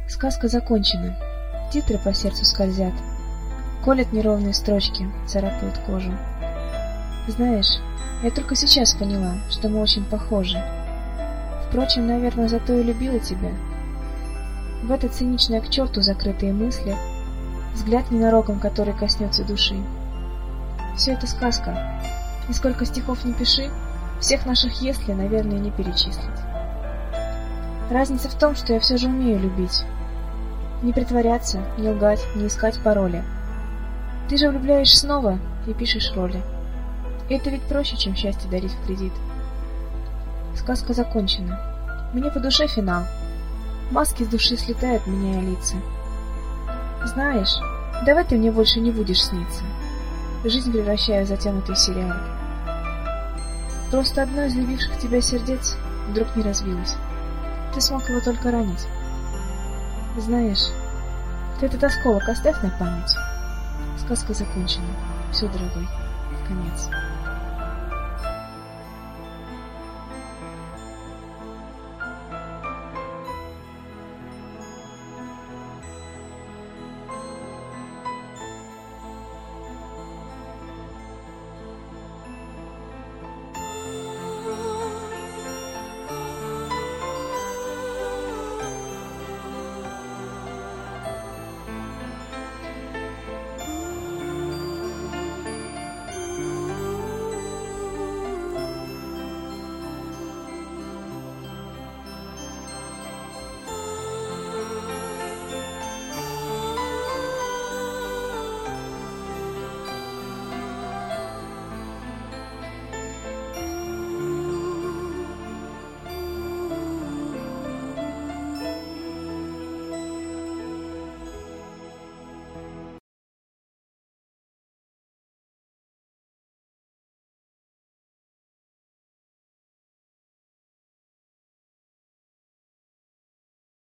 Сказка закончена. Титры по сердцу скользят. Колят неровные строчки, царапают кожу. Знаешь, я только сейчас поняла, что мы очень похожи. Впрочем, наверное, зато и любила тебя. В это циничное к черту закрытые мысли, взгляд ненароком, который коснется души. Все это сказка. И сколько стихов не пиши, всех наших «если», наверное, не перечислить. Разница в том, что я все же умею любить. Не притворяться, не лгать, не искать пароли. Ты же влюбляешь снова и пишешь роли. И это ведь проще, чем счастье дарить в кредит. Сказка закончена. Мне по душе финал. Маски с души слетают, меняя лица. Знаешь, давай ты мне больше не будешь сниться. Жизнь превращаю в затянутый сериал. Просто одно из любивших тебя сердец вдруг не разбилось. Ты смог его только ранить. Знаешь, ты этот осколок оставь на память. Сказка закончена. Все, дорогой, конец.